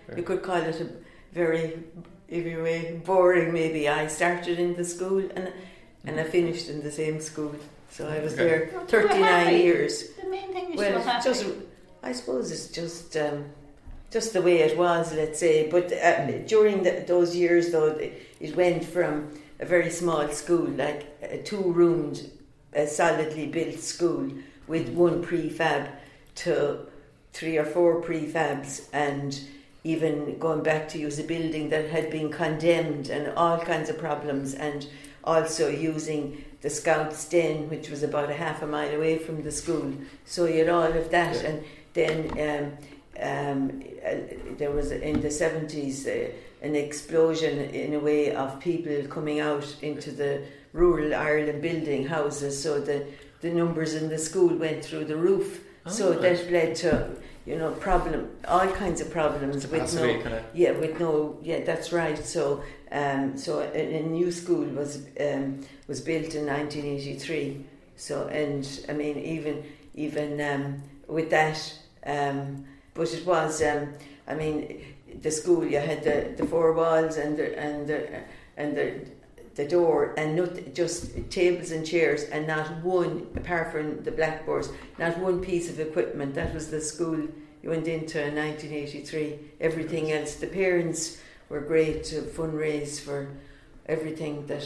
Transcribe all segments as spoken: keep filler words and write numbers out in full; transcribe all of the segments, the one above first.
you could call it a very, if you may, boring maybe. I started in the school and and I finished in the same school. So I was okay. there well, thirty-nine years. The main thing is well, you're happy. Just, I suppose it's just um, just the way it was, let's say. But uh, during the, those years, though, it went from a very small school, like a two-roomed, a solidly built school with one prefab, to three or four prefabs, and even going back to use a building that had been condemned and all kinds of problems, and also using the Scouts' Den, which was about a half a mile away from the school. So you had all of that, yeah. and then um, um, uh, there was in the seventies uh, an explosion in a way of people coming out into the rural Ireland building houses, so the, the numbers in the school went through the roof. Oh, so right. that led to, you know, problem, all kinds of problems with no, kind of. yeah, with no, yeah, that's right. So, um, so a, a new school was um, was built in nineteen eighty-three. So, and I mean, even even um, with that, um, but it was, um, I mean, the school, you had the, the four walls and the and the and the. the door, and not just tables and chairs, and not one, apart from the blackboards, not one piece of equipment. That was the school you went into in nineteen eighty-three. Everything else, the parents were great to fundraise for everything, that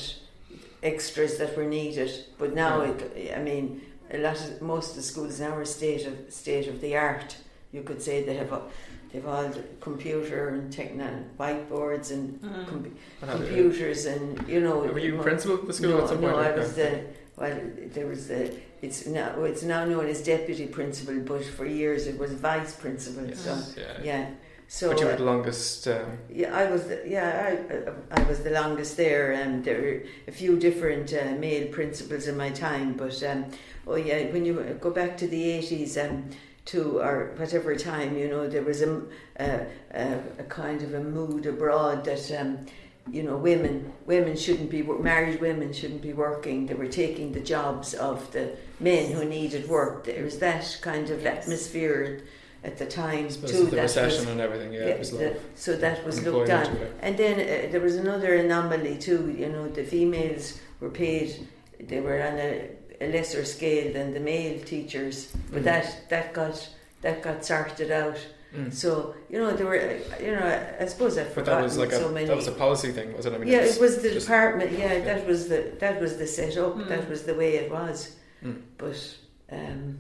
extras that were needed. But now, it, I mean, a lot of most of the schools now are state of state of the art. You could say they have a, they've all the computer and techno whiteboards and mm. com- computers, and you know. Were you principal of the school no, at some no, point? No, I was the well. There was the. It's now it's now known as deputy principal, but for years it was vice principal. Yes. So yeah. yeah. So but you were the longest. Um, yeah, I was. The, yeah, I, I was the longest there, and there were a few different uh, male principals in my time. But um, oh yeah, when you go back to the eighties, um. to or whatever time, you know, there was a, a, a, a kind of a mood abroad that, um, you know, women women shouldn't be, married women shouldn't be working. They were taking the jobs of the men who needed work. There was that kind of yes. atmosphere at the time too. The recession was, and everything, yeah. yeah it was the, so that was looked at. And then uh, there was another anomaly too, you know, the females were paid, they were on a a lesser scale than the male teachers, but mm. that that got that got sorted out. Mm. So you know there were, you know, I suppose I've but forgotten that was like so a, many. That was a policy thing, was it? I mean, yeah, it was, it was the just, department. Yeah, yeah, that was the that was the setup. Mm. That was the way it was. Mm. But um,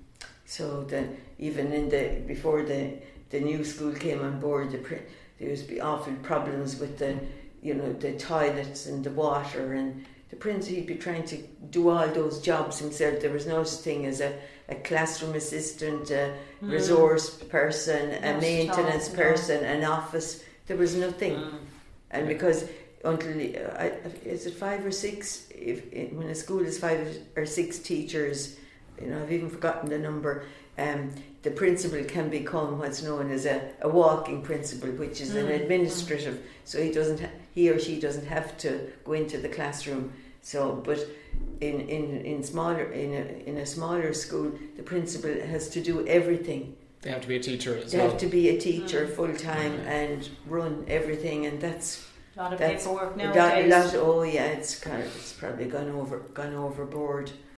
so the even in the before the the new school came on board, the there used to be awful problems with the, you know, the toilets and the water, and the prince, he'd be trying to do all those jobs himself. There was no such thing as a, a classroom assistant, a mm. resource person, a Most maintenance job, person, yeah. an office. There was nothing. Mm. And because until, uh, is it five or six? If, if when a school is five or six teachers, you know, I've even forgotten the number, um, the principal can become what's known as a, a walking principal, which is mm. an administrative, mm. so he doesn't ha- he or she doesn't have to go into the classroom. So, but in in, in smaller in a in a smaller school, the principal has to do everything. They have to be a teacher as they well. They have to be a teacher mm. full time mm. and run everything, and that's a lot of that's paperwork a nowadays. lot, lot, oh yeah, it's kind of, it's probably gone over gone overboard.